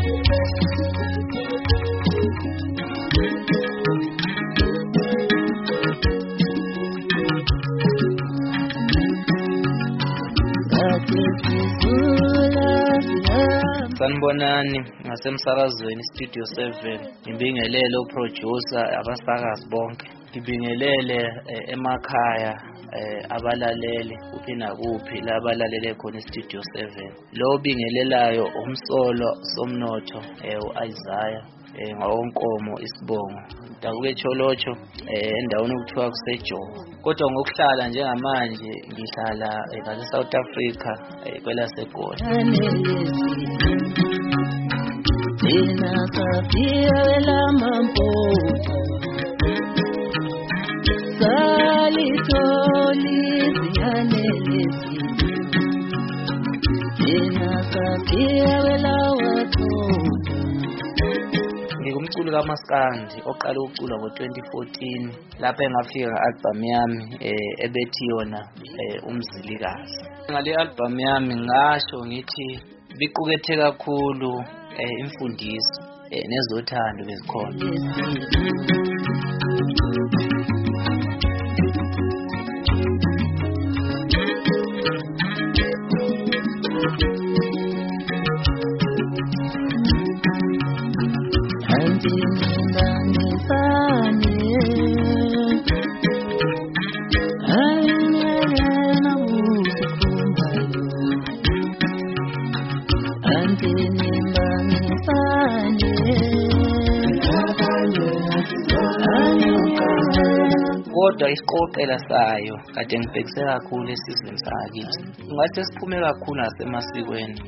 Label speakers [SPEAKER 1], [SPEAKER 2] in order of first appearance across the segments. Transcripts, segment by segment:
[SPEAKER 1] Sanibonani ngasemsakazweni Studio 7 ngibingelele uproducer abasakazi bonke ngibingelele emakhaya abalaleli kuphi nakuphi la abalalele khona Studio 7 lo bingelelayo umsolo somnotho uIsaiah ngawonkomo isibongo dakuke Cholocho endaweni okuthiwa kuseJomo kodwa ngokuhlala njengamanje ngihlala la South Africa kwelaseGoli. Ina kafia la mampoto salitoli zianelezi ina kafia la watoto. Ngumculi kaMaskandi oqala ukucula ngo2014 lapha engafika album yami ebethi yona umzilikazi. Ngale album yami ngasho ngithi biqukethe kakhulu imfundiso nezothando bezikhona. Kodwa isiqoqela sayo kade ngibhekise kakhulu esizweni sakithi ngathi siphume kakhulu nasemasikweni.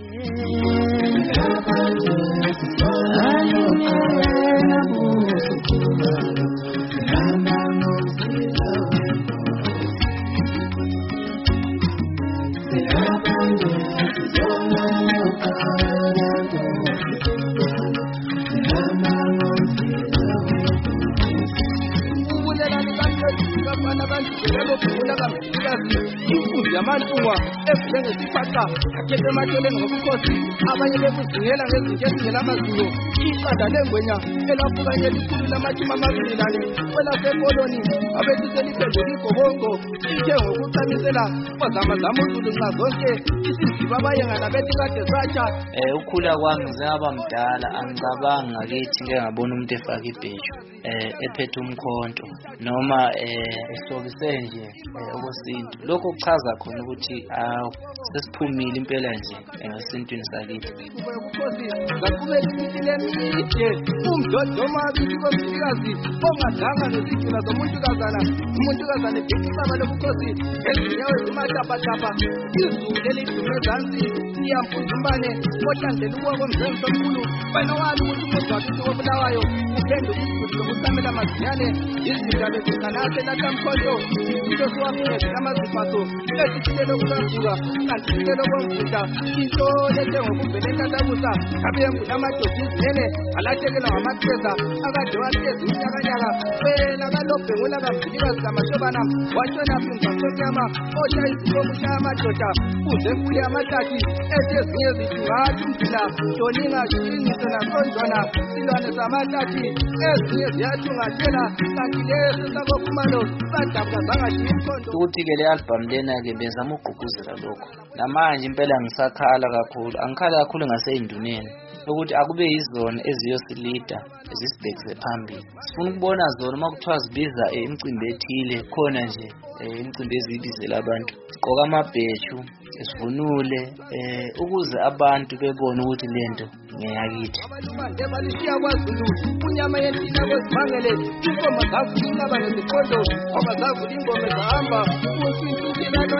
[SPEAKER 2] Yamantunga ezinge siphatha akhethe emakheleni ngobukhosi abanye bekuzingela ngezinto ezingelamazinyo iqada lengwenya elaphukanye likhulu lamachuma amabili nane kwelasekoloni abethiseliphendula igobongo ithe ngokucamisela kwazamazama uZulu nxa zonke isiziba abayengana bethi kade satsha.
[SPEAKER 1] Ukhula kwami ngizaba mdala angicabanga ngakithi ngeke ngabona umuntu efaka ibheshu ephethe umkhonto noma ehlokise nje okwesintu. Lokho kuchaza khona ukuthi sesiphumile impela nje ngesintwini sakithi.
[SPEAKER 2] Ubukhosi ngaqhubeka impilo emide umdodoma bithi komsikazi ongadanga nezindlela zomuntukazana umuntukazana ebhekisaba lobukhosi ezinyawo ezimatapatapa izulu elidume ezansi iyampuzumbane ohlandlela ukuwa komzenzi omkhulu wena wazi ukuthi umuntu wakithi wobulawayo uphenduka isigudu zokusamela mazinyane izindaba ezinganase latamkhonto into siwapheze amaziphaso esithilelo kukavuka kanti sithilelo komvita into lethengokuvelela tatabusa abeyengulamadoda izinene alahlekelwa ngamakheza akade wahlezi iminyakanyaka wena kalobhengula kamvilikazi kamatshobana watshona phinza somnyama osha iziko kushaya amadoda uze nkule amahlathi ethi ezinye zithi ngathi umzila toninga shingise nasonjwana silwane zamahlathi ezinye ziyathungathela kanti lesi sakokhumalo sadabuka zangashiya imkhondo.
[SPEAKER 1] Ukuthi-ke le album lena-ke bezama ukugqugquzela lokho namanje impela ngisakhala kakhulu angikhala kakhulu ngasey'nduneni ukuthi akube yizona eziyosilida zisibhekise phambili. Sifuna ukubona zona uma kuthiwa zibiza imicimbi ethile khona nje imicimbi ezibizela abantu sigqoka amabheshu sivunule ukuze abantu bebone ukuthi lento ngeyakithi.
[SPEAKER 2] Abantu balishiya kwaZulu unyama yentina kwezimangele inkomo zavula abaneziqondo ngoba zavula ingoma ezahamba usintukilano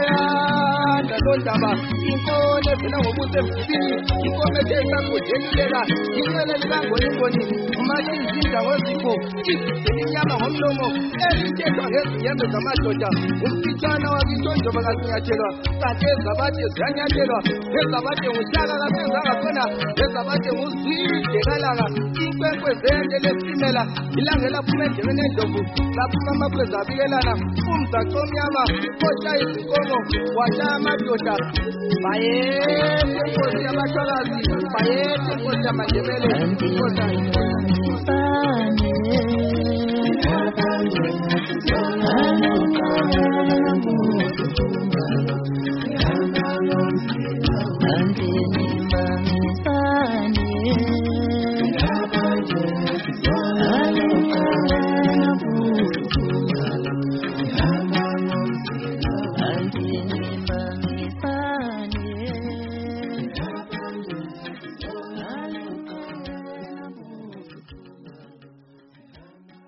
[SPEAKER 2] yanda londaba inkolo evela ngobuso emzini inkomo ethe sakudelela inwele likangolingoni manje izinda ngozipho izidela inyama ngomlomo ezithethwa ngezinyembe zamadoda umfitshana wakitonjoba kazinyathelwa kanti ezabade ziyanyathelwa ezabade nguhlaka kapenzanga khona ezabade nguzwide kalaka inkwenkwe zende lesimela ilangela phuma endlebeni endlovu laphuma amakhwezi abikelana umzaco omnyama koshaya izinkomo washaya amadoda bayethe inkosi yabathwalazi bayethe inkosi yamandebele inkosi